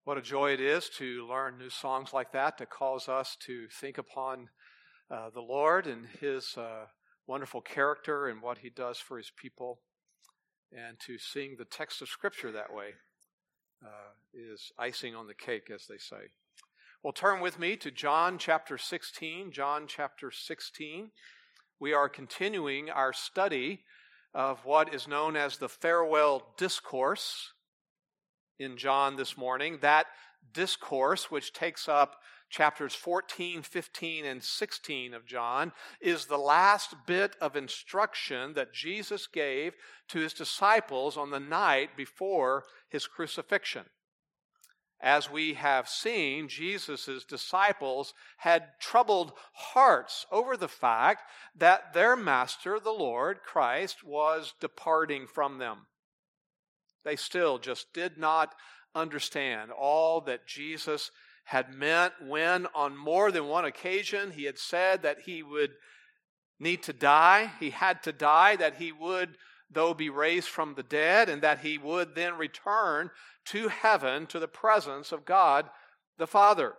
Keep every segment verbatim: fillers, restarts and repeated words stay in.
What a joy it is to learn new songs like that to cause us to think upon uh, the Lord and His uh, wonderful character and what He does for His people. And to sing the text of Scripture that way uh, is icing on the cake, as they say. Well, turn with me to John chapter sixteen. John chapter sixteen. We are continuing our study of what is known as the farewell discourse in John this morning. That discourse, which takes up chapters fourteen, fifteen, and sixteen of John, is the last bit of instruction that Jesus gave to His disciples on the night before His crucifixion. As we have seen, Jesus' disciples had troubled hearts over the fact that their Master, the Lord Christ, was departing from them. They still just did not understand all that Jesus had meant when, on more than one occasion, He had said that He would need to die. He had to die, that He would, though, be raised from the dead, and that He would then return to heaven, to the presence of God the Father.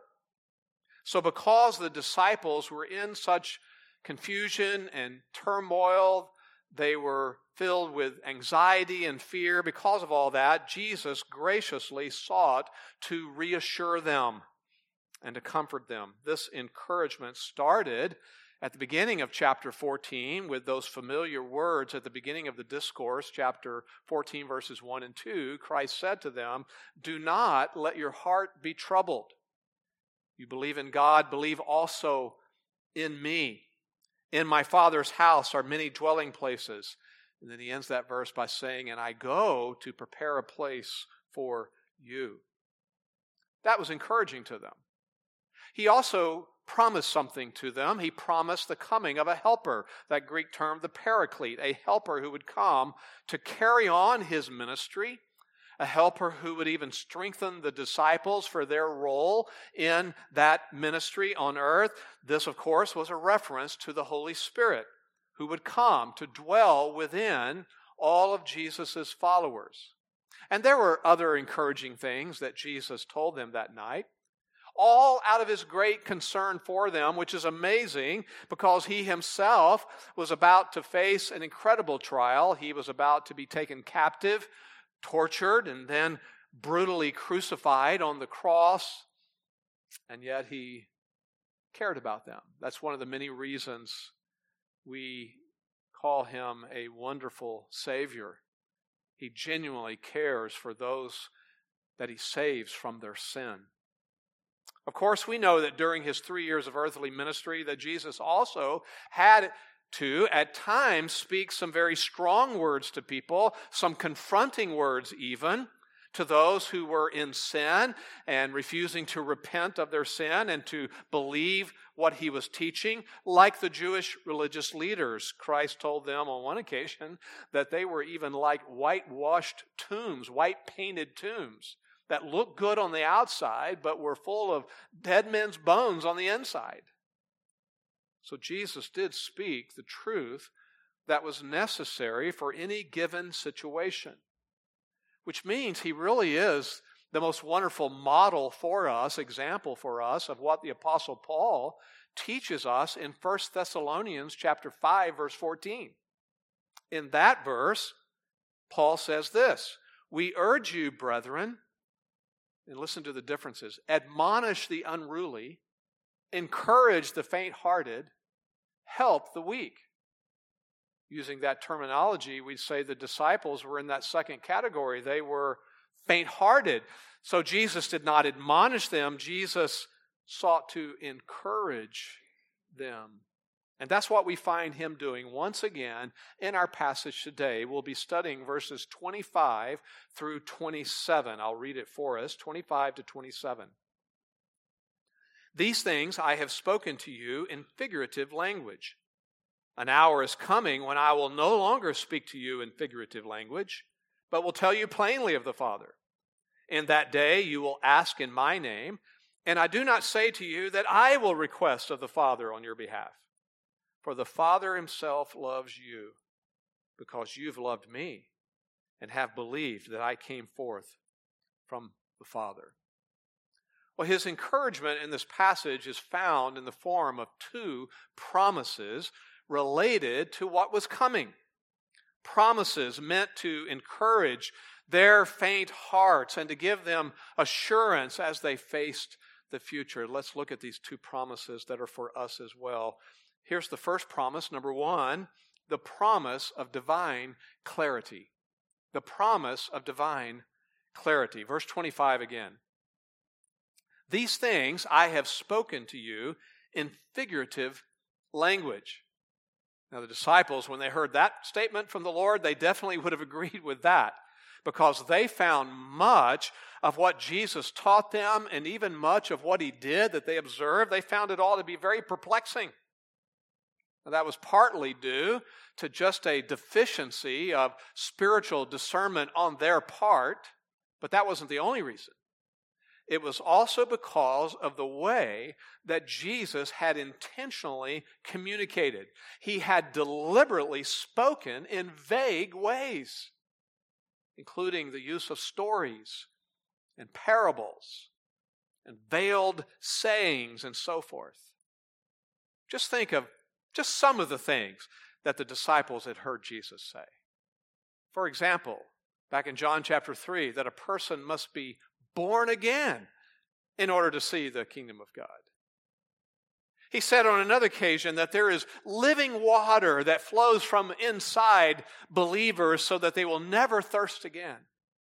So because the disciples were in such confusion and turmoil, they were filled with anxiety and fear. Because of all that, Jesus graciously sought to reassure them and to comfort them. This encouragement started at the beginning of chapter fourteen with those familiar words at the beginning of the discourse, chapter fourteen, verses one and two. Christ said to them, "Do not let your heart be troubled. You believe in God, believe also in me. In my Father's house are many dwelling places." And then he ends that verse by saying, "And I go to prepare a place for you." That was encouraging to them. He also promised something to them. He promised the coming of a helper, that Greek term, the Paraclete, a helper who would come to carry on His ministry, a helper who would even strengthen the disciples for their role in that ministry on earth. This, of course, was a reference to the Holy Spirit, who would come to dwell within all of Jesus' followers. And there were other encouraging things that Jesus told them that night, all out of His great concern for them, which is amazing because He Himself was about to face an incredible trial. He was about to be taken captive, tortured, and then brutally crucified on the cross, and yet He cared about them. That's one of the many reasons we call Him a wonderful Savior. He genuinely cares for those that He saves from their sin. Of course, we know that during His three years of earthly ministry that Jesus also had to, at times, speak some very strong words to people, some confronting words even, to those who were in sin and refusing to repent of their sin and to believe what He was teaching. Like the Jewish religious leaders, Christ told them on one occasion that they were even like whitewashed tombs, white-painted tombs that looked good on the outside but were full of dead men's bones on the inside. So Jesus did speak the truth that was necessary for any given situation, which means He really is the most wonderful model for us, example for us of what the Apostle Paul teaches us in First Thessalonians chapter five, verse fourteen. In that verse, Paul says this, "We urge you, brethren," and listen to the differences, "admonish the unruly, encourage the faint-hearted, help the weak." Using that terminology, we'd say the disciples were in that second category. They were faint-hearted. So Jesus did not admonish them. Jesus sought to encourage them. And that's what we find Him doing once again in our passage today. We'll be studying verses twenty-five through twenty-seven. I'll read it for us, twenty-five to twenty-seven. "These things I have spoken to you in figurative language. An hour is coming when I will no longer speak to you in figurative language, but will tell you plainly of the Father. In that day you will ask in my name, and I do not say to you that I will request of the Father on your behalf. For the Father Himself loves you, because you've loved me and have believed that I came forth from the Father." Well, his encouragement in this passage is found in the form of two promises related to what was coming. Promises meant to encourage their faint hearts and to give them assurance as they faced the future. Let's look at these two promises that are for us as well. Here's the first promise, number one, the promise of divine clarity. The promise of divine clarity. Verse twenty-five again. These things I have spoken to you in figurative language. Now the disciples, when they heard that statement from the Lord, they definitely would have agreed with that, because they found much of what Jesus taught them and even much of what he did that they observed, they found it all to be very perplexing. Now, that was partly due to just a deficiency of spiritual discernment on their part, but that wasn't the only reason. It was also because of the way that Jesus had intentionally communicated. He had deliberately spoken in vague ways, including the use of stories and parables and veiled sayings and so forth. Just think of just some of the things that the disciples had heard Jesus say. For example, back in John chapter three, that a person must be born again in order to see the kingdom of God. He said on another occasion that there is living water that flows from inside believers so that they will never thirst again.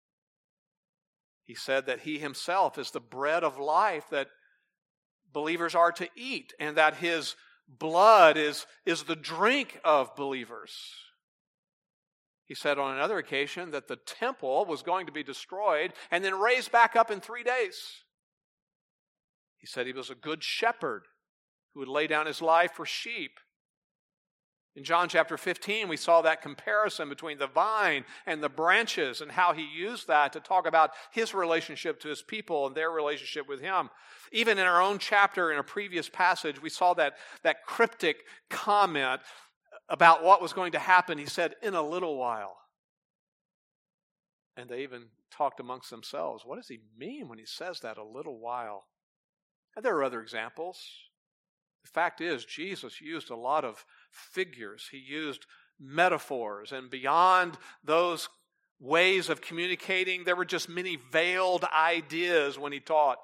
He said that he himself is the bread of life that believers are to eat, and that his blood is, is the drink of believers. He said on another occasion that the temple was going to be destroyed and then raised back up in three days. He said he was a good shepherd who would lay down his life for sheep. In John chapter fifteen, we saw that comparison between the vine and the branches and how he used that to talk about his relationship to his people and their relationship with him. Even in our own chapter, in a previous passage, we saw that, that cryptic comment about what was going to happen. He said, in a little while. And they even talked amongst themselves. What does he mean when he says that, a little while? And there are other examples. The fact is, Jesus used a lot of figures. He used metaphors, and beyond those ways of communicating, there were just many veiled ideas when he taught.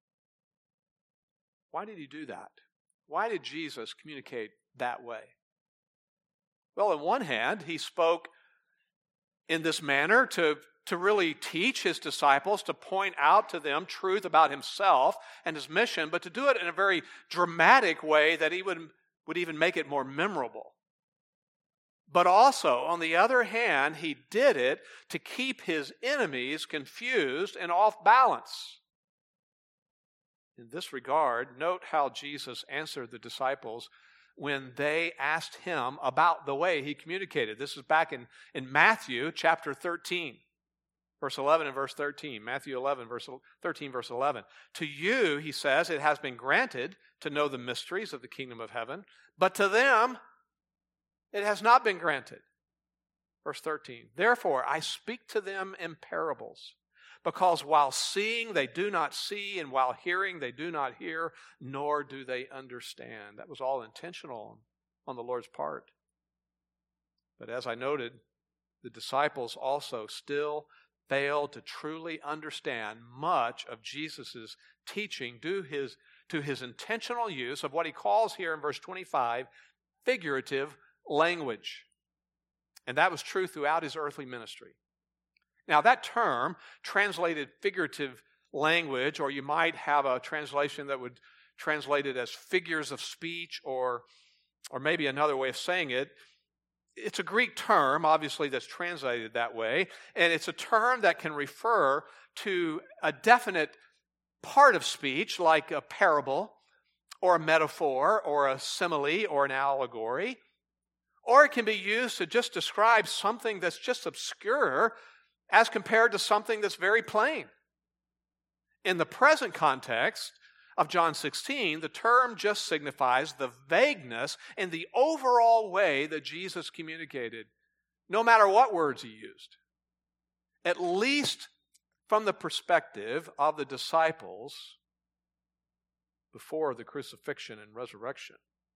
Why did he do that? Why did Jesus communicate that way? Well, on one hand, he spoke in this manner to, to really teach his disciples, to point out to them truth about himself and his mission, but to do it in a very dramatic way that he would, would even make it more memorable. But also, on the other hand, he did it to keep his enemies confused and off balance. In this regard, note how Jesus answered the disciples when they asked him about the way he communicated. This is back in, in Matthew chapter thirteen, verse eleven and verse thirteen. Matthew eleven, verse thirteen, verse eleven. To you, he says, it has been granted to know the mysteries of the kingdom of heaven, but to them it has not been granted. Verse thirteen. Therefore, I speak to them in parables, because while seeing they do not see, and while hearing they do not hear, nor do they understand. That was all intentional on the Lord's part. But as I noted, the disciples also still failed to truly understand much of Jesus' teaching due his, to his intentional use of what he calls here in verse twenty-five, figurative language. And that was true throughout his earthly ministry. Now, that term, translated figurative language, or you might have a translation that would translate it as figures of speech, or, or maybe another way of saying it, it's a Greek term, obviously, that's translated that way, and it's a term that can refer to a definite part of speech, like a parable, or a metaphor, or a simile, or an allegory, or it can be used to just describe something that's just obscure as compared to something that's very plain. In the present context of John sixteen, the term just signifies the vagueness in the overall way that Jesus communicated, no matter what words he used. At least from the perspective of the disciples, before the crucifixion and resurrection.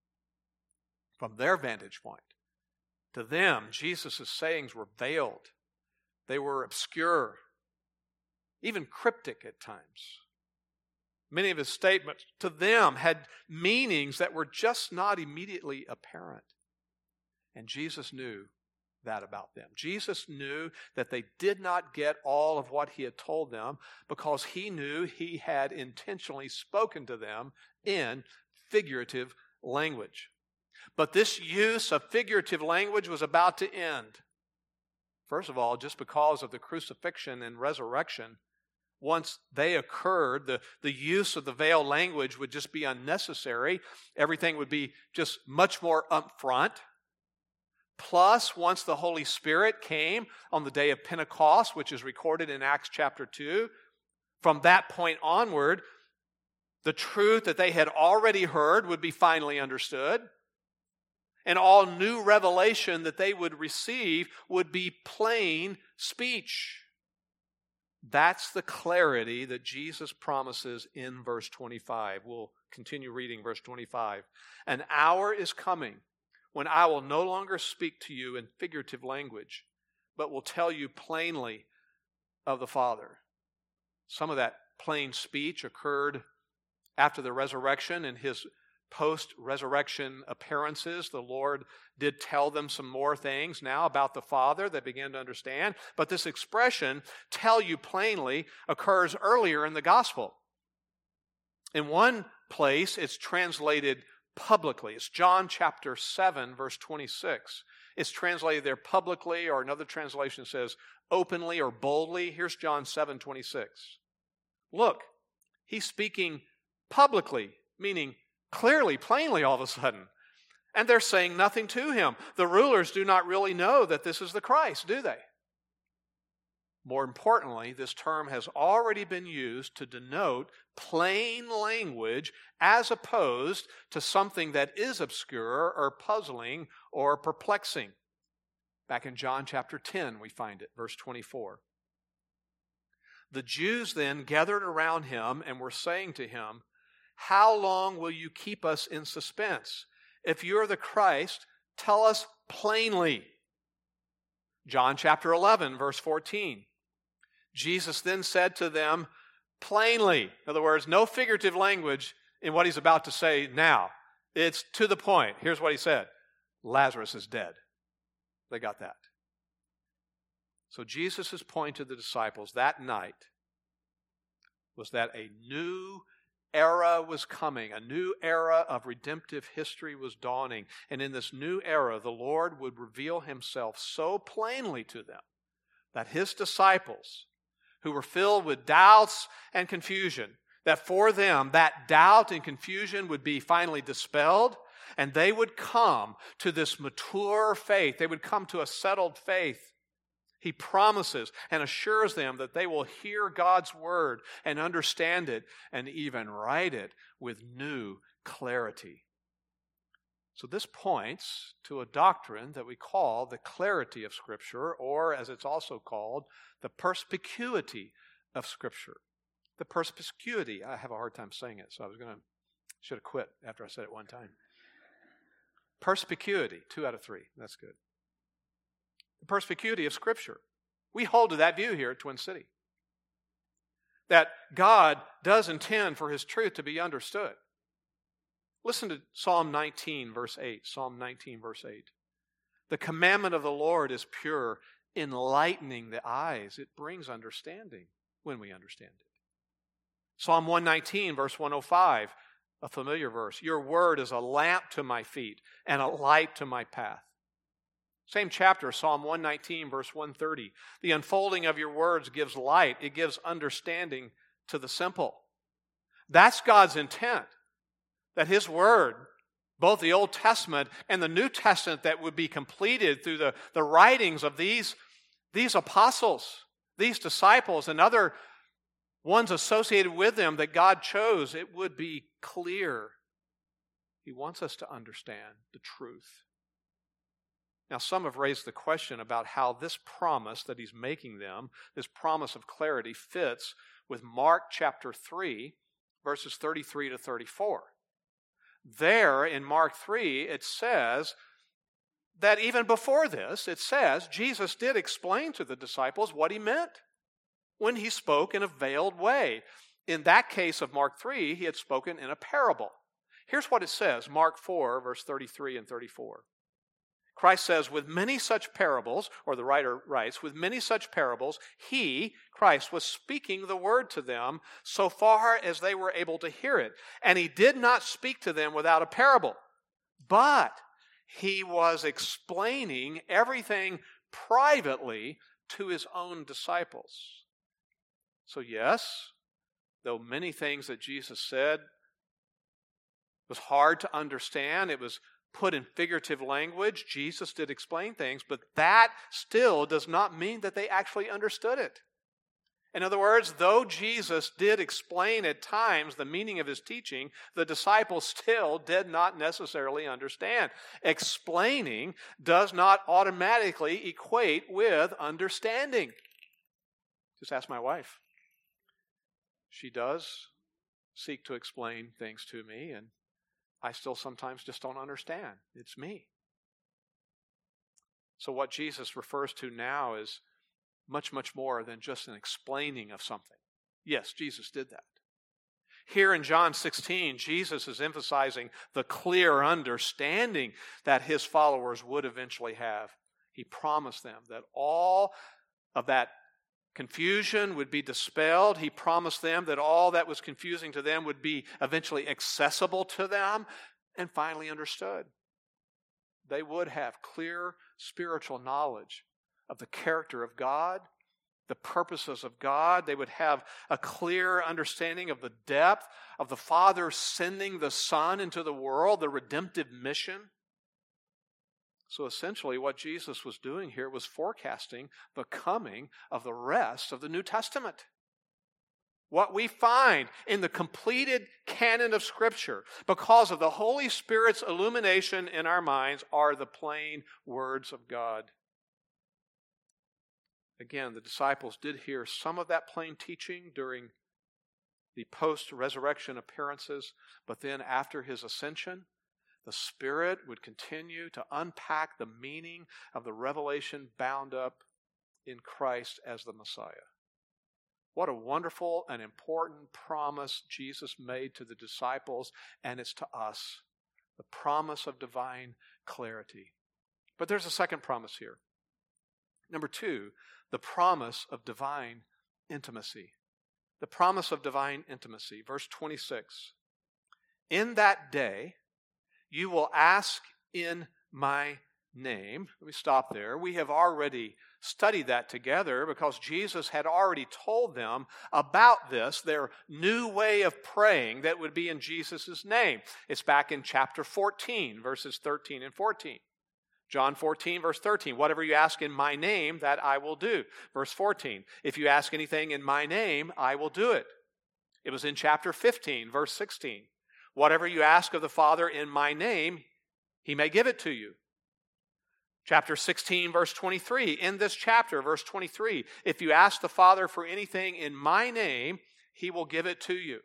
From their vantage point, to them, Jesus' sayings were veiled. They were obscure, even cryptic at times. Many of his statements to them had meanings that were just not immediately apparent. And Jesus knew that about them. Jesus knew that they did not get all of what he had told them because he knew he had intentionally spoken to them in figurative language. But this use of figurative language was about to end. First of all, just because of the crucifixion and resurrection, once they occurred, the, the use of the veiled language would just be unnecessary. Everything would be just much more upfront. Plus, once the Holy Spirit came on the day of Pentecost, which is recorded in Acts chapter two, from that point onward, the truth that they had already heard would be finally understood. And all new revelation that they would receive would be plain speech. That's the clarity that Jesus promises in verse twenty-five. We'll continue reading verse twenty-five. An hour is coming when I will no longer speak to you in figurative language, but will tell you plainly of the Father. Some of that plain speech occurred after the resurrection. In his post-resurrection appearances, the Lord did tell them some more things now about the Father. They began to understand. But this expression, tell you plainly, occurs earlier in the gospel. In one place, it's translated publicly. It's John chapter seven, verse twenty-six. It's translated there publicly, or another translation says openly or boldly. Here's John seven, twenty-six. Look, he's speaking publicly, meaning clearly, plainly all of a sudden. And they're saying nothing to him. The rulers do not really know that this is the Christ, do they? More importantly, this term has already been used to denote plain language as opposed to something that is obscure or puzzling or perplexing. Back in John chapter ten, we find it, verse twenty-four. The Jews then gathered around him and were saying to him, how long will you keep us in suspense? If you are the Christ, tell us plainly. John chapter eleven, verse fourteen. Jesus then said to them plainly, in other words, no figurative language in what he's about to say now. It's to the point. Here's what he said. Lazarus is dead. They got that. So Jesus' point to the disciples that night was that a new era was coming. A new era of redemptive history was dawning. And in this new era, the Lord would reveal himself so plainly to them that his disciples, who were filled with doubts and confusion, that for them that doubt and confusion would be finally dispelled, and they would come to this mature faith. They would come to a settled faith. He promises and assures them that they will hear God's word and understand it and even write it with new clarity. So this points to a doctrine that we call the clarity of Scripture, or as it's also called, the perspicuity of Scripture. The perspicuity. I have a hard time saying it, so I was going to, should have quit after I said it one time. Perspicuity, two out of three. That's good. The perspicuity of Scripture. We hold to that view here at Twin City. That God does intend for His truth to be understood. Listen to Psalm nineteen, verse eight. Psalm nineteen, verse eight. The commandment of the Lord is pure, enlightening the eyes. It brings understanding when we understand it. Psalm one nineteen, verse one oh five, a familiar verse. Your word is a lamp to my feet and a light to my path. Same chapter, Psalm one nineteen, verse one thirty. The unfolding of your words gives light. It gives understanding to the simple. That's God's intent. That His word, both the Old Testament and the New Testament that would be completed through the, the writings of these, these apostles, these disciples, and other ones associated with them that God chose, it would be clear. He wants us to understand the truth. Now, some have raised the question about how this promise that He's making them, this promise of clarity, fits with Mark chapter three, verses thirty-three to thirty-four. There in Mark three, it says that even before this, it says Jesus did explain to the disciples what he meant when he spoke in a veiled way. In that case of Mark three, he had spoken in a parable. Here's what it says, Mark four, verse thirty-three and thirty-four. Christ says, with many such parables, or the writer writes, with many such parables, he, Christ, was speaking the word to them so far as they were able to hear it. And he did not speak to them without a parable, but he was explaining everything privately to his own disciples. So yes, though many things that Jesus said was hard to understand, it was put in figurative language, Jesus did explain things, but that still does not mean that they actually understood it. In other words, though Jesus did explain at times the meaning of his teaching, the disciples still did not necessarily understand. Explaining does not automatically equate with understanding. Just ask my wife. She does seek to explain things to me, and I still sometimes just don't understand. It's me. So what Jesus refers to now is much, much more than just an explaining of something. Yes, Jesus did that. Here in John sixteen, Jesus is emphasizing the clear understanding that his followers would eventually have. He promised them that all of that confusion would be dispelled. He promised them that all that was confusing to them would be eventually accessible to them and finally understood. They would have clear spiritual knowledge of the character of God, the purposes of God. They would have a clear understanding of the depth of the Father sending the Son into the world, the redemptive mission. So essentially what Jesus was doing here was forecasting the coming of the rest of the New Testament. What we find in the completed canon of Scripture, because of the Holy Spirit's illumination in our minds, are the plain words of God. Again, the disciples did hear some of that plain teaching during the post-resurrection appearances, but then after his ascension, the Spirit would continue to unpack the meaning of the revelation bound up in Christ as the Messiah. What a wonderful and important promise Jesus made to the disciples, and it's to us, the promise of divine clarity. But there's a second promise here. Number two, the promise of divine intimacy. The promise of divine intimacy. Verse twenty-six. In that day, you will ask in my name. Let me stop there. We have already studied that together because Jesus had already told them about this, their new way of praying that would be in Jesus' name. It's back in chapter fourteen, verses thirteen and fourteen. John fourteen, verse thirteen, whatever you ask in my name, that I will do. Verse fourteen, if you ask anything in my name, I will do it. It was in chapter fifteen, verse sixteen. Whatever you ask of the Father in my name, he may give it to you. Chapter sixteen, verse twenty-three. In this chapter, verse twenty-three, if you ask the Father for anything in my name, he will give it to you.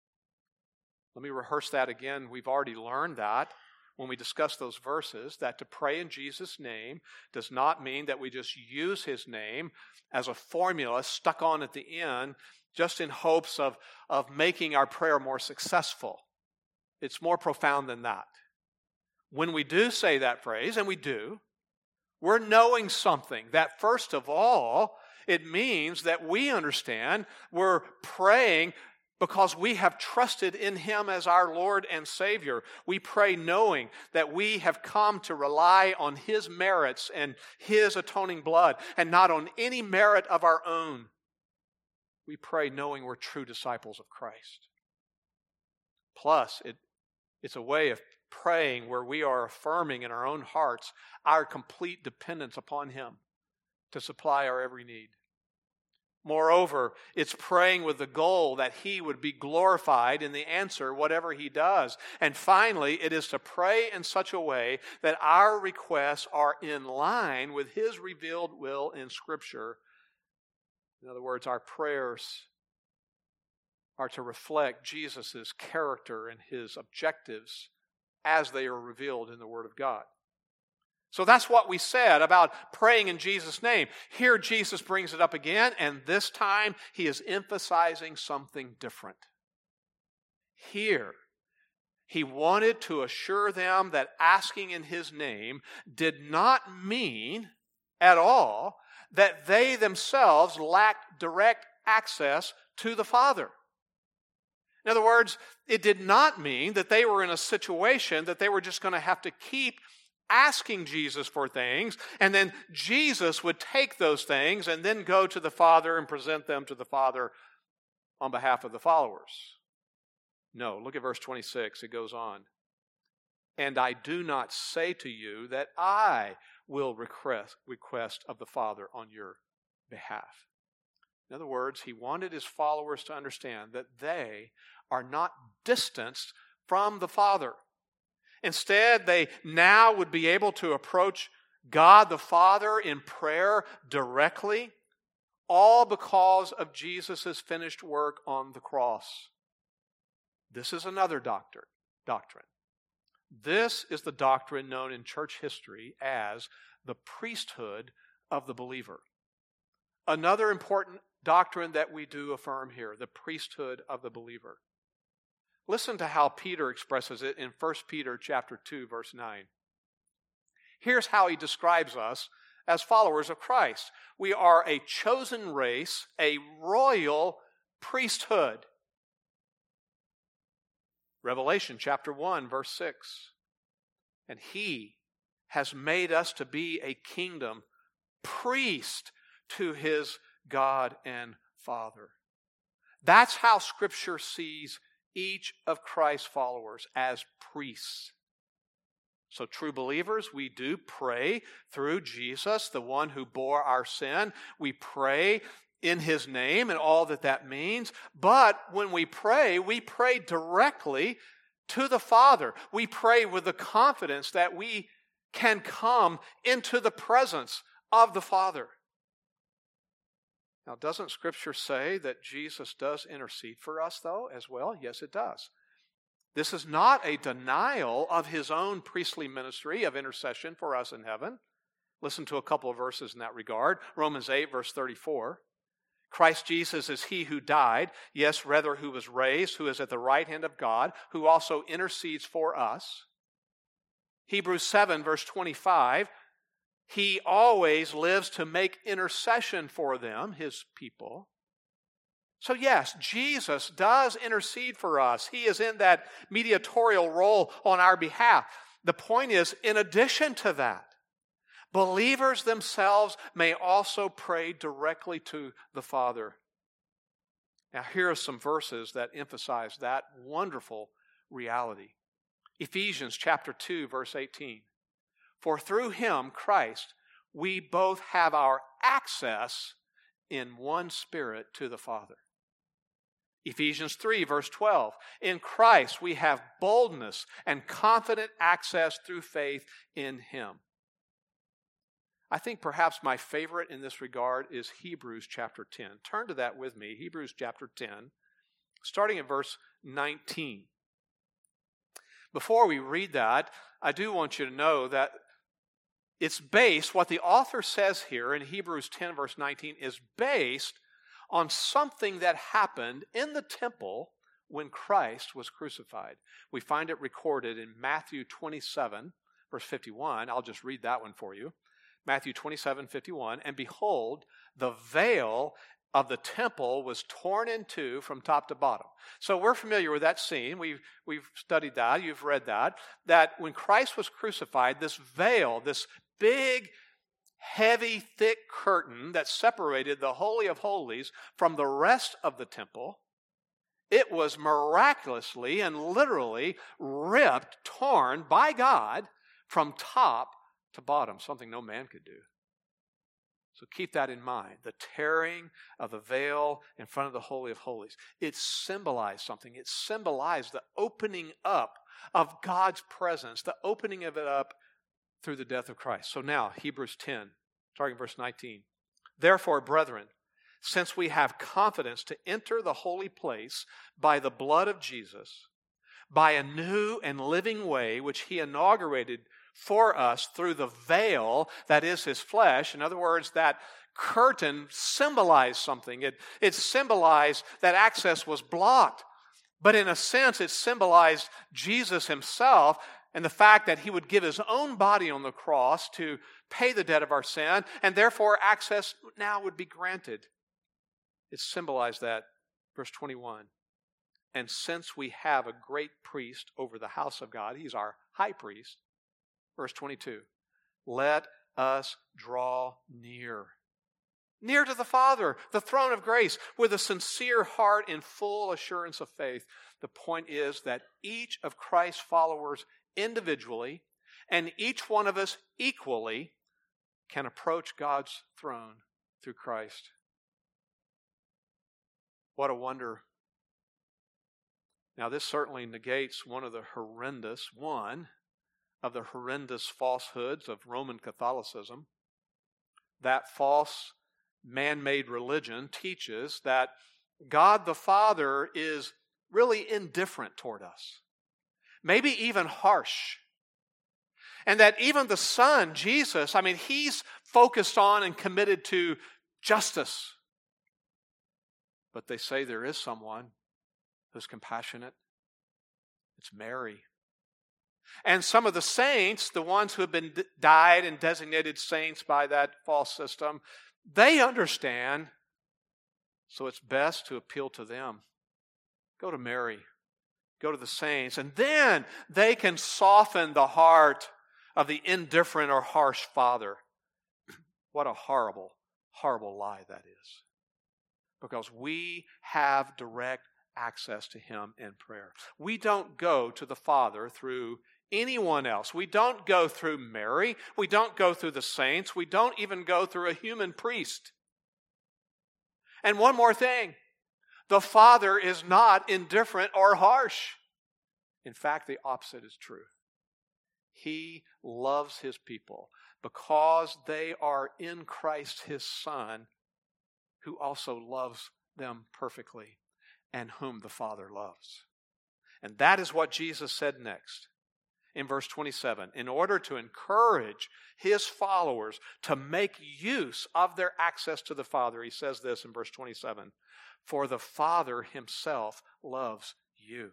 Let me rehearse that again. We've already learned that when we discuss those verses, that to pray in Jesus' name does not mean that we just use his name as a formula stuck on at the end just in hopes of, of making our prayer more successful. It's more profound than that. When we do say that phrase, and we do, we're knowing something that, first of all, it means that we understand we're praying because we have trusted in him as our Lord and Savior. We pray knowing that we have come to rely on his merits and his atoning blood and not on any merit of our own. We pray knowing we're true disciples of Christ. Plus, it, it's a way of praying where we are affirming in our own hearts our complete dependence upon him to supply our every need. Moreover, it's praying with the goal that he would be glorified in the answer, whatever he does. And finally, it is to pray in such a way that our requests are in line with his revealed will in Scripture. In other words, our prayers are to reflect Jesus' character and his objectives as they are revealed in the Word of God. So that's what we said about praying in Jesus' name. Here Jesus brings it up again, and this time he is emphasizing something different. Here, he wanted to assure them that asking in his name did not mean at all that they themselves lacked direct access to the Father. In other words, it did not mean that they were in a situation that they were just going to have to keep asking Jesus for things, and then Jesus would take those things and then go to the Father and present them to the Father on behalf of the followers. No, look at verse twenty-six. It goes on. And I do not say to you that I will request, request of the Father on your behalf. In other words, he wanted his followers to understand that they are not distanced from the Father. Instead, they now would be able to approach God the Father in prayer directly, all because of Jesus' finished work on the cross. This is another doctrine. doctrine. This is the doctrine known in church history as the priesthood of the believer. Another important doctrine that we do affirm here, the priesthood of the believer. Listen to how Peter expresses it in First Peter chapter two, verse nine. Here's how he describes us as followers of Christ. We are a chosen race, a royal priesthood. Revelation chapter one, verse six. And he has made us to be a kingdom, priest to his God and Father. That's how Scripture sees each of Christ's followers as priests. So true believers, we do pray through Jesus, the one who bore our sin. We pray in his name and all that that means. But when we pray, we pray directly to the Father. We pray with the confidence that we can come into the presence of the Father. Now, doesn't Scripture say that Jesus does intercede for us, though, as well? Yes, it does. This is not a denial of his own priestly ministry of intercession for us in heaven. Listen to a couple of verses in that regard. Romans eight, verse thirty-four. Christ Jesus is he who died, yes, rather who was raised, who is at the right hand of God, who also intercedes for us. Hebrews seven, verse twenty-five. He always lives to make intercession for them, his people. So yes, Jesus does intercede for us. He is in that mediatorial role on our behalf. The point is, in addition to that, believers themselves may also pray directly to the Father. Now here are some verses that emphasize that wonderful reality. Ephesians chapter two, verse eighteen. For through him, Christ, we both have our access in one Spirit to the Father. Ephesians three, verse twelve. In Christ, we have boldness and confident access through faith in him. I think perhaps my favorite in this regard is Hebrews chapter ten. Turn to that with me, Hebrews chapter ten, starting at verse nineteen. Before we read that, I do want you to know that it's based, what the author says here in Hebrews ten, verse nineteen, is based on something that happened in the temple when Christ was crucified. We find it recorded in Matthew twenty-seven, verse fifty-one. I'll just read that one for you. Matthew twenty-seven, fifty-one. And behold, the veil of the temple was torn in two from top to bottom. So we're familiar with that scene. We've, we've studied that. You've read that. That when Christ was crucified, this veil, this big, heavy, thick curtain that separated the Holy of Holies from the rest of the temple, it was miraculously and literally ripped, torn by God from top to bottom, something no man could do. So keep that in mind. The tearing of the veil in front of the Holy of Holies. It symbolized something. It symbolized the opening up of God's presence, the opening of it up through the death of Christ. So now, Hebrews ten, starting verse nineteen. Therefore, brethren, since we have confidence to enter the holy place by the blood of Jesus, by a new and living way which he inaugurated for us through the veil that is his flesh. In other words, that curtain symbolized something. It, it symbolized that access was blocked. But in a sense, it symbolized Jesus himself and the fact that he would give his own body on the cross to pay the debt of our sin, and therefore access now would be granted. It symbolized that. Verse twenty-one. And since we have a great priest over the house of God, he's our high priest. Verse twenty-two. Let us draw near. Near to the Father, the throne of grace, with a sincere heart in full assurance of faith. The point is that each of Christ's followers individually and each one of us equally can approach God's throne through Christ. What a wonder. Now, this certainly negates one of the horrendous, one of the horrendous falsehoods of Roman Catholicism. That false man-made religion teaches that God the Father is really indifferent toward us, maybe even harsh. And that even the Son, Jesus, I mean, he's focused on and committed to justice. But they say there is someone who's compassionate. It's Mary. And some of the saints, the ones who have been died and designated saints by that false system, they understand, so it's best to appeal to them. Go to Mary. Go to the saints. And then they can soften the heart of the indifferent or harsh father. What a horrible, horrible lie that is. Because we have direct access to him in prayer. We don't go to the Father through anyone else. We don't go through Mary. We don't go through the saints. We don't even go through a human priest. And one more thing. The Father is not indifferent or harsh. In fact, the opposite is true. He loves his people because they are in Christ his Son, who also loves them perfectly and whom the Father loves. And that is what Jesus said next in verse twenty-seven. In order to encourage his followers to make use of their access to the Father, he says this in verse twenty-seven. For the Father himself loves you.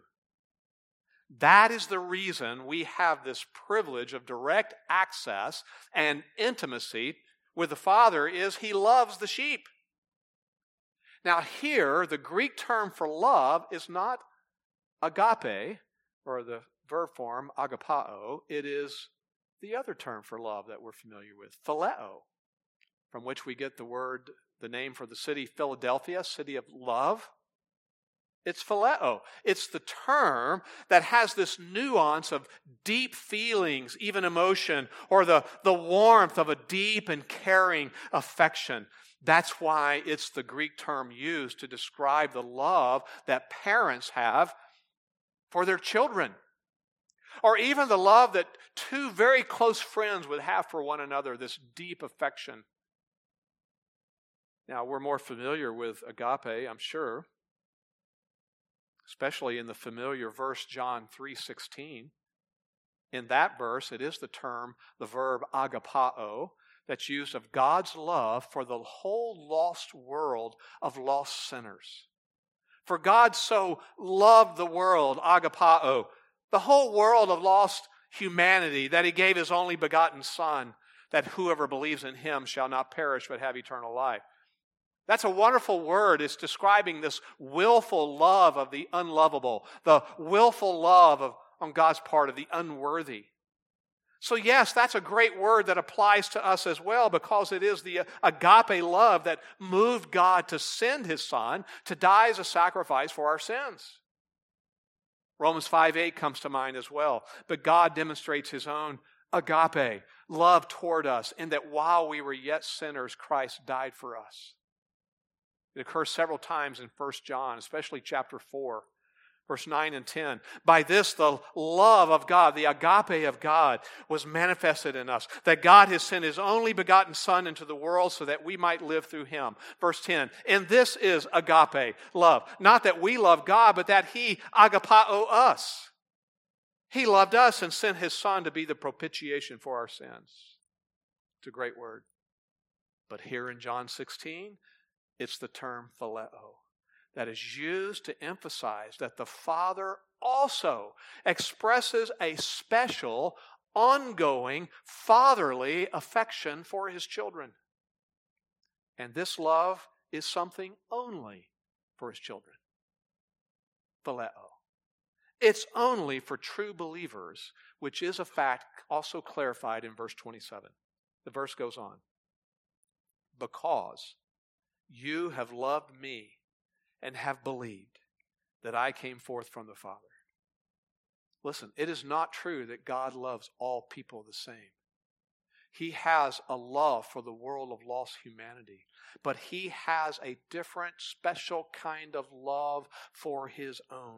That is the reason we have this privilege of direct access and intimacy with the Father, is he loves the sheep. Now here, the Greek term for love is not agape, or the verb form agapao. It is the other term for love that we're familiar with, phileo, from which we get the word, the name for the city Philadelphia, city of love. It's phileo. It's the term that has this nuance of deep feelings, even emotion, or the, the warmth of a deep and caring affection. That's why it's the Greek term used to describe the love that parents have for their children. Or even the love that two very close friends would have for one another, this deep affection. Now, we're more familiar with agape, I'm sure, especially in the familiar verse John three sixteen. In that verse, it is the term, the verb agapao, that's used of God's love for the whole lost world of lost sinners. For God so loved the world, agapao, the whole world of lost humanity, that he gave his only begotten Son, that whoever believes in him shall not perish but have eternal life. That's a wonderful word. It's describing this willful love of the unlovable, the willful love of, on God's part, of the unworthy. So yes, that's a great word that applies to us as well, because it is the agape love that moved God to send his Son to die as a sacrifice for our sins. Romans five eight comes to mind as well. But God demonstrates his own agape love toward us in that while we were yet sinners, Christ died for us. It occurs several times in First John, especially chapter four, Verse nine and ten. By this the love of God, the agape of God, was manifested in us, that God has sent His only begotten Son into the world so that we might live through Him. Verse ten. And this is agape, love. Not that we love God, but that He agapao us. He loved us and sent His Son to be the propitiation for our sins. It's a great word. But here in John sixteen, it's the term phileo that is used to emphasize that the Father also expresses a special, ongoing, fatherly affection for His children. And this love is something only for His children. Phileo. It's only for true believers, which is a fact also clarified in verse twenty-seven. The verse goes on. Because you have loved me and have believed that I came forth from the Father. Listen, it is not true that God loves all people the same. He has a love for the world of lost humanity, but He has a different, special kind of love for His own.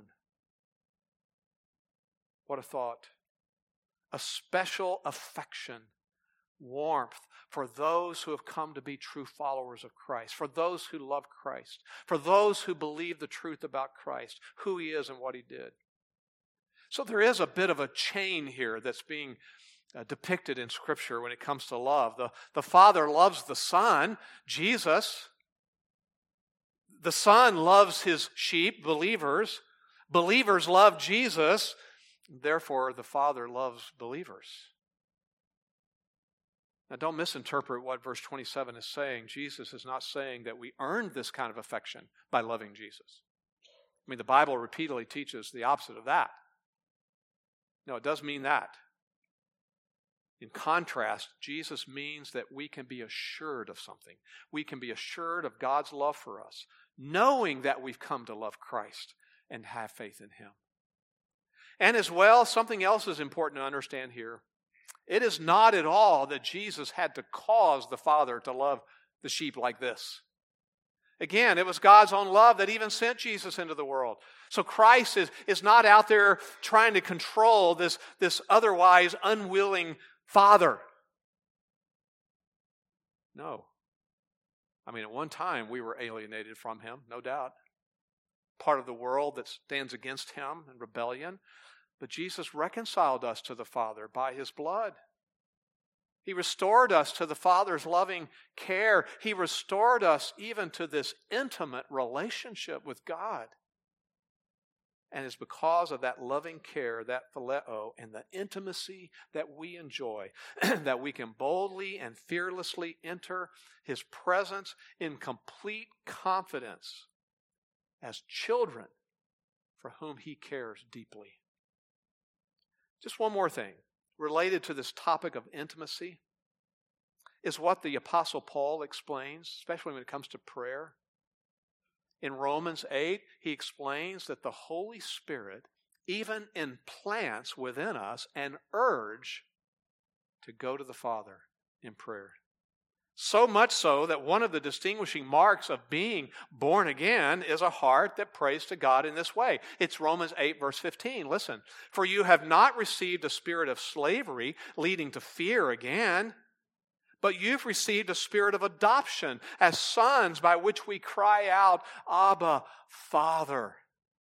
What a thought. A special affection, warmth for those who have come to be true followers of Christ, for those who love Christ, for those who believe the truth about Christ, who He is and what He did. So there is a bit of a chain here that's being uh, depicted in Scripture when it comes to love. The, the Father loves the Son, Jesus. The Son loves His sheep, believers. Believers love Jesus. Therefore, the Father loves believers. Now, don't misinterpret what verse twenty-seven is saying. Jesus is not saying that we earned this kind of affection by loving Jesus. I mean, the Bible repeatedly teaches the opposite of that. No, it does mean that. In contrast, Jesus means that we can be assured of something. We can be assured of God's love for us, knowing that we've come to love Christ and have faith in Him. And as well, something else is important to understand here. It is not at all that Jesus had to cause the Father to love the sheep like this. Again, it was God's own love that even sent Jesus into the world. So Christ is, is not out there trying to control this, this otherwise unwilling Father. No. I mean, at one time we were alienated from Him, no doubt. Part of the world that stands against Him in rebellion. But Jesus reconciled us to the Father by His blood. He restored us to the Father's loving care. He restored us even to this intimate relationship with God. And it's because of that loving care, that phileo, and the intimacy that we enjoy, that we can boldly and fearlessly enter His presence in complete confidence as children for whom He cares deeply. Just one more thing related to this topic of intimacy is what the Apostle Paul explains, especially when it comes to prayer. In Romans eight, he explains that the Holy Spirit even implants within us an urge to go to the Father in prayer. So much so that one of the distinguishing marks of being born again is a heart that prays to God in this way. It's Romans eight, verse fifteen. Listen, for you have not received a spirit of slavery leading to fear again, but you've received a spirit of adoption as sons by which we cry out, Abba, Father.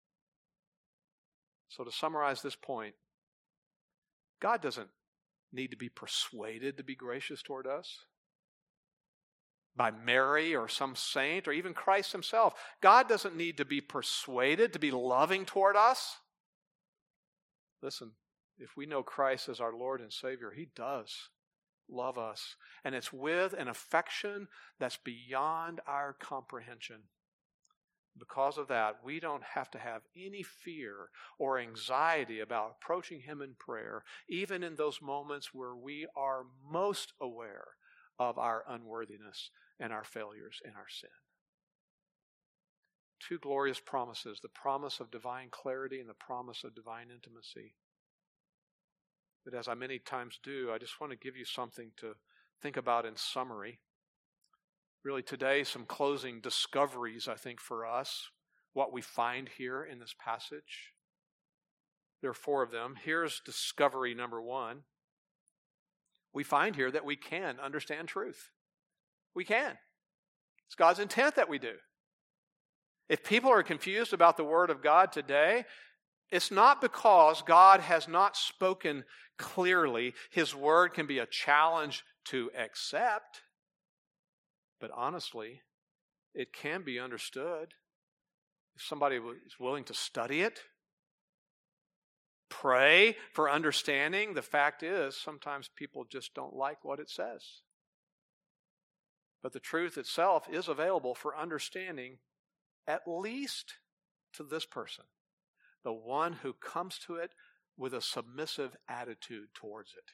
So to summarize this point, God doesn't need to be persuaded to be gracious toward us by Mary or some saint or even Christ Himself. God doesn't need to be persuaded to be loving toward us. Listen, if we know Christ as our Lord and Savior, He does love us. And it's with an affection that's beyond our comprehension. Because of that, we don't have to have any fear or anxiety about approaching Him in prayer, even in those moments where we are most aware of our unworthiness and our failures and our sin. Two glorious promises, the promise of divine clarity and the promise of divine intimacy. But as I many times do, I just want to give you something to think about in summary. Really today, some closing discoveries, I think, for us, what we find here in this passage. There are four of them. Here's discovery number one. We find here that we can understand truth. We can. It's God's intent that we do. If people are confused about the Word of God today, it's not because God has not spoken clearly. His Word can be a challenge to accept, but honestly, it can be understood. If somebody is willing to study it, pray for understanding, the fact is sometimes people just don't like what it says. But the truth itself is available for understanding, at least to this person, the one who comes to it with a submissive attitude towards it.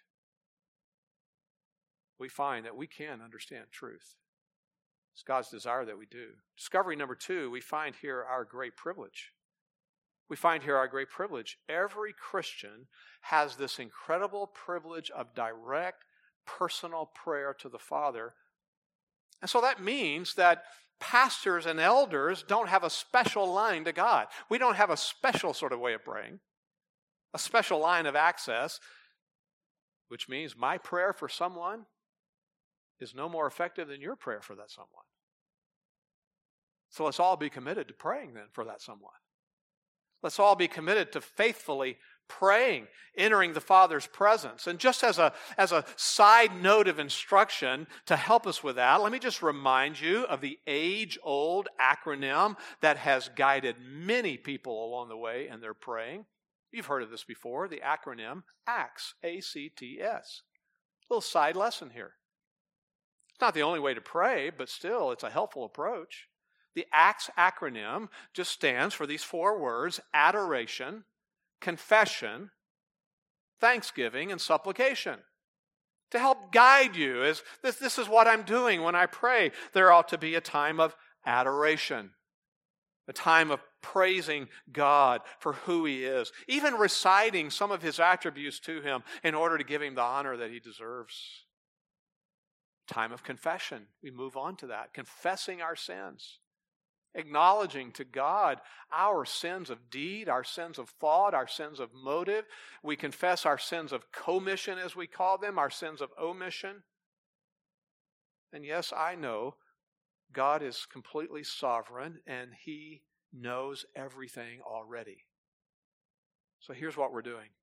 We find that we can understand truth. It's God's desire that we do. Discovery number two, we find here our great privilege. We find here our great privilege. Every Christian has this incredible privilege of direct, personal prayer to the Father. And so that means that pastors and elders don't have a special line to God. We don't have a special sort of way of praying, a special line of access, which means my prayer for someone is no more effective than your prayer for that someone. So let's all be committed to praying then for that someone. Let's all be committed to faithfully praying, entering the Father's presence. And just as a, as a side note of instruction to help us with that, let me just remind you of the age-old acronym that has guided many people along the way in their praying. You've heard of this before, the acronym ACTS, A C T S. A little side lesson here. It's not the only way to pray, but still it's a helpful approach. The ACTS acronym just stands for these four words: adoration, confession, thanksgiving, and supplication. To help guide you, as this, this is what I'm doing when I pray. There ought to be a time of adoration, a time of praising God for who He is, even reciting some of His attributes to Him in order to give Him the honor that He deserves. Time of confession. We move on to that, confessing our sins. Acknowledging to God our sins of deed, our sins of thought, our sins of motive. We confess our sins of commission, as we call them, our sins of omission. And yes, I know God is completely sovereign and He knows everything already. So here's what we're doing.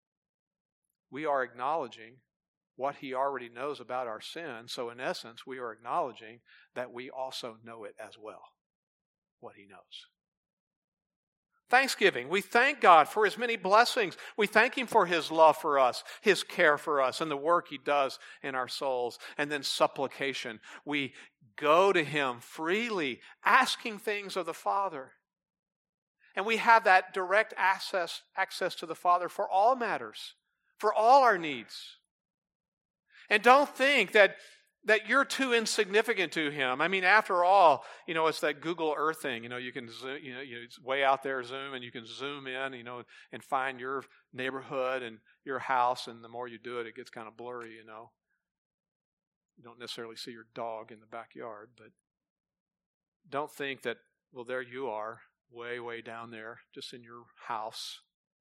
We are acknowledging what He already knows about our sin. So in essence, we are acknowledging that we also know it as well. What He knows. Thanksgiving. We thank God for His many blessings. We thank Him for His love for us, His care for us, and the work He does in our souls. And then supplication. We go to Him freely, asking things of the Father. And we have that direct access, access to the Father for all matters, for all our needs. And don't think that that you're too insignificant to Him. I mean, after all, you know, it's that Google Earth thing. You know, you can zoom, you know, it's way out there, zoom, and you can zoom in, you know, and find your neighborhood and your house. And the more you do it, it gets kind of blurry, you know. You don't necessarily see your dog in the backyard, but don't think that, well, there you are, way, way down there, just in your house.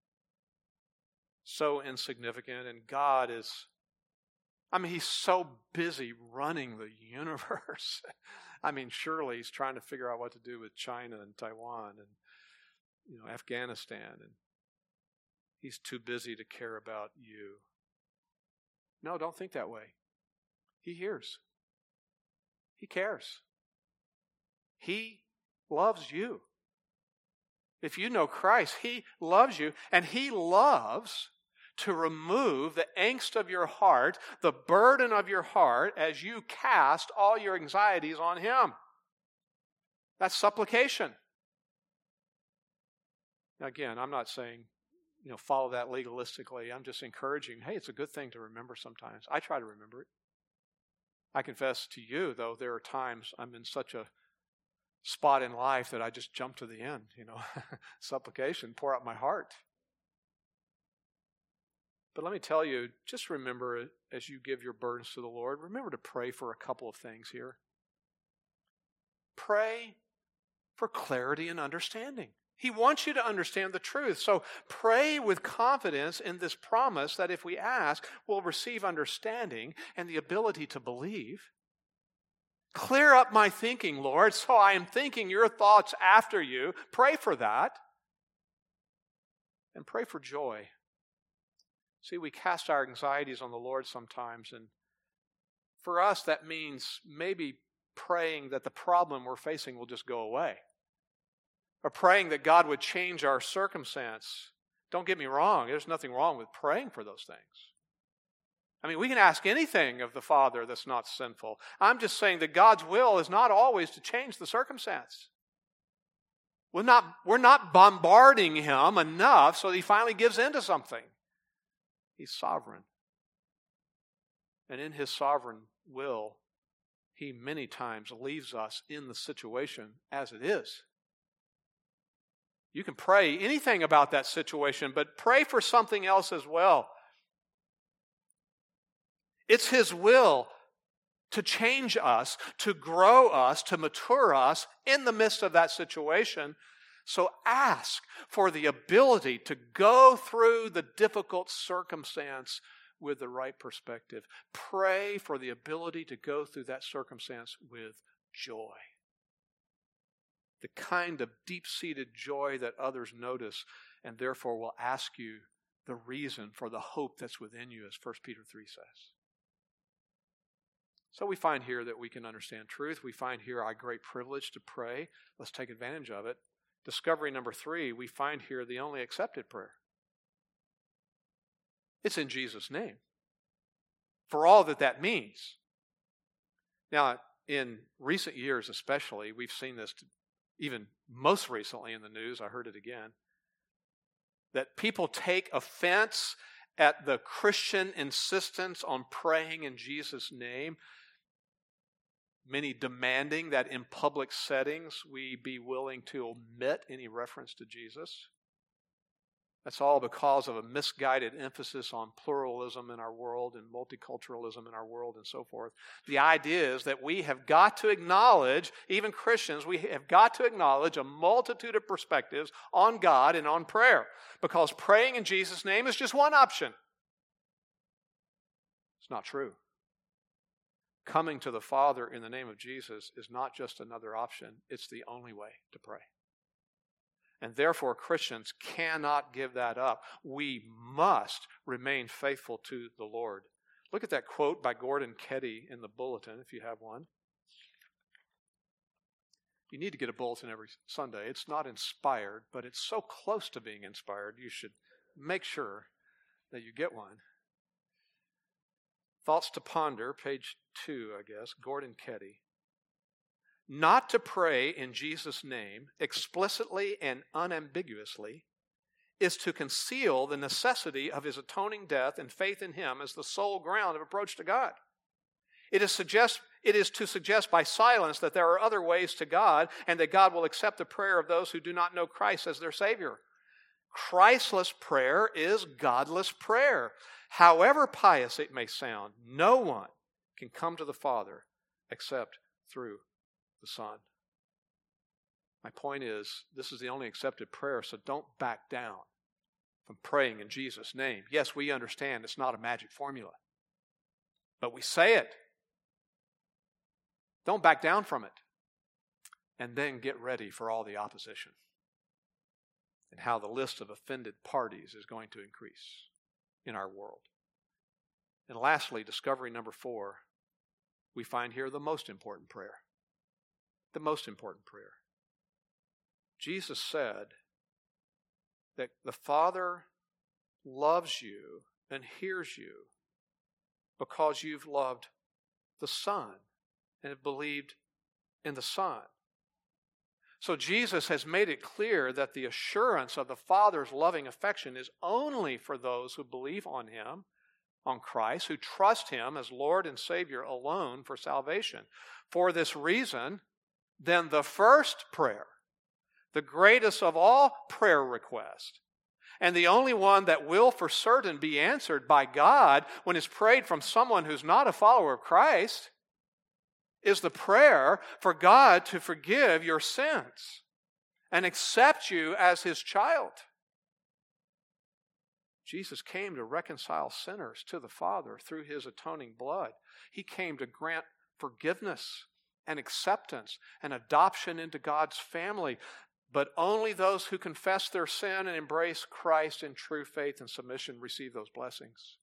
So insignificant, and God is, I mean, He's so busy running the universe. I mean, surely He's trying to figure out what to do with China and Taiwan and, you know, Afghanistan. And He's too busy to care about you. No, don't think that way. He hears. He cares. He loves you. If you know Christ, He loves you, and He loves to remove the angst of your heart, the burden of your heart, as you cast all your anxieties on Him. That's supplication. Now, again, I'm not saying, you know, follow that legalistically. I'm just encouraging, hey, it's a good thing to remember sometimes. I try to remember it. I confess to you, though, there are times I'm in such a spot in life that I just jump to the end, you know, supplication, pour out my heart. But let me tell you, just remember as you give your burdens to the Lord, remember to pray for a couple of things here. Pray for clarity and understanding. He wants you to understand the truth. So pray with confidence in this promise that if we ask, we'll receive understanding and the ability to believe. Clear up my thinking, Lord, so I am thinking your thoughts after you. Pray for that. And pray for joy. See, we cast our anxieties on the Lord sometimes, and for us that means maybe praying that the problem we're facing will just go away. Or praying that God would change our circumstance. Don't get me wrong, there's nothing wrong with praying for those things. I mean, we can ask anything of the Father that's not sinful. I'm just saying that God's will is not always to change the circumstance. We're not, we're not bombarding Him enough so that He finally gives in to something. He's sovereign. And in His sovereign will, He many times leaves us in the situation as it is. You can pray anything about that situation, but pray for something else as well. It's His will to change us, to grow us, to mature us in the midst of that situation. So ask for the ability to go through the difficult circumstance with the right perspective. Pray for the ability to go through that circumstance with joy. The kind of deep-seated joy that others notice and therefore will ask you the reason for the hope that's within you, as First Peter three says. So we find here that we can understand truth. We find here our great privilege to pray. Let's take advantage of it. Discovery number three, we find here the only accepted prayer. It's in Jesus' name, for all that that means. Now, in recent years especially, we've seen this even most recently in the news, I heard it again, that people take offense at the Christian insistence on praying in Jesus' name, many demanding that in public settings we be willing to omit any reference to Jesus. That's all because of a misguided emphasis on pluralism in our world and multiculturalism in our world and so forth. The idea is that we have got to acknowledge, even Christians, we have got to acknowledge a multitude of perspectives on God and on prayer, because praying in Jesus' name is just one option. It's not true. Coming to the Father in the name of Jesus is not just another option, it's the only way to pray. And therefore, Christians cannot give that up. We must remain faithful to the Lord. Look at that quote by Gordon Keddie in the bulletin, if you have one. You need to get a bulletin every Sunday. It's not inspired, but it's so close to being inspired, you should make sure that you get one. Thoughts to Ponder, page two, I guess, Gordon Keddie. Not to pray in Jesus' name explicitly and unambiguously is to conceal the necessity of His atoning death and faith in Him as the sole ground of approach to God. It is, suggest, it is to suggest by silence that there are other ways to God and that God will accept the prayer of those who do not know Christ as their Savior. Christless prayer is godless prayer. However pious it may sound, no one can come to the Father except through the Son. My point is, this is the only accepted prayer, so don't back down from praying in Jesus' name. Yes, we understand it's not a magic formula, but we say it. Don't back down from it. And then get ready for all the opposition and how the list of offended parties is going to increase in our world. And lastly, discovery number four, we find here the most important prayer. The most important prayer. Jesus said that the Father loves you and hears you because you've loved the Son and have believed in the Son. So Jesus has made it clear that the assurance of the Father's loving affection is only for those who believe on Him, on Christ, who trust Him as Lord and Savior alone for salvation. For this reason, then the first prayer, the greatest of all prayer requests, and the only one that will for certain be answered by God when it's prayed from someone who's not a follower of Christ, is the prayer for God to forgive your sins and accept you as his child. Jesus came to reconcile sinners to the Father through his atoning blood. He came to grant forgiveness and acceptance and adoption into God's family. But only those who confess their sin and embrace Christ in true faith and submission receive those blessings.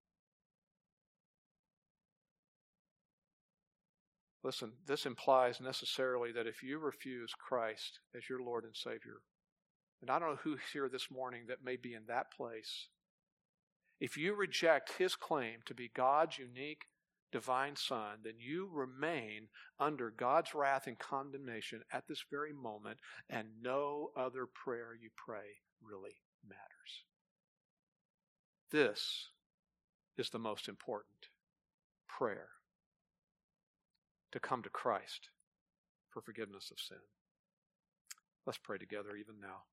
Listen, this implies necessarily that if you refuse Christ as your Lord and Savior, and I don't know who's here this morning that may be in that place, if you reject his claim to be God's unique divine Son, then you remain under God's wrath and condemnation at this very moment, and no other prayer you pray really matters. This is the most important prayer, to come to Christ for forgiveness of sin. Let's pray together even now.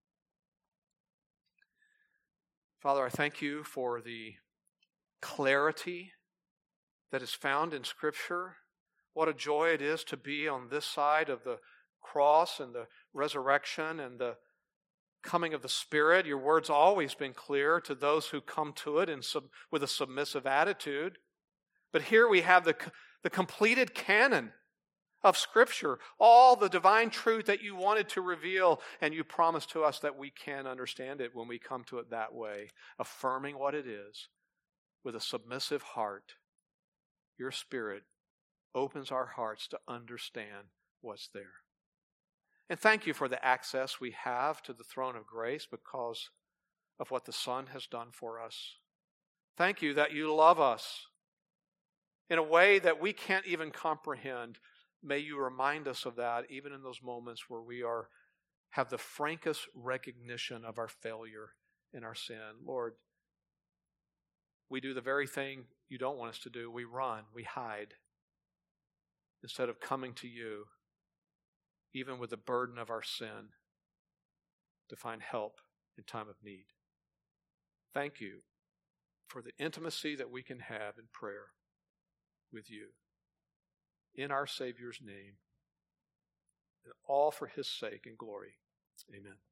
Father, I thank you for the clarity that is found in Scripture. What a joy it is to be on this side of the cross and the resurrection and the coming of the Spirit. Your word's always been clear to those who come to it in sub, with a submissive attitude. But here we have the, the completed canon of Scripture, all the divine truth that you wanted to reveal, and you promised to us that we can understand it when we come to it that way, affirming what it is with a submissive heart. Your Spirit opens our hearts to understand what's there. And thank you for the access we have to the throne of grace because of what the Son has done for us. Thank you that you love us in a way that we can't even comprehend. May you remind us of that even in those moments where we are have the frankest recognition of our failure and our sin. Lord, we do the very thing you don't want us to do. We run, we hide, instead of coming to you, even with the burden of our sin, to find help in time of need. Thank you for the intimacy that we can have in prayer with you. In our Savior's name, and all for his sake and glory. Amen.